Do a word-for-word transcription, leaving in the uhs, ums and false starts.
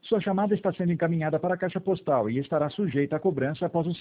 Sua chamada está sendo encaminhada para a caixa postal e estará sujeita a cobrança após o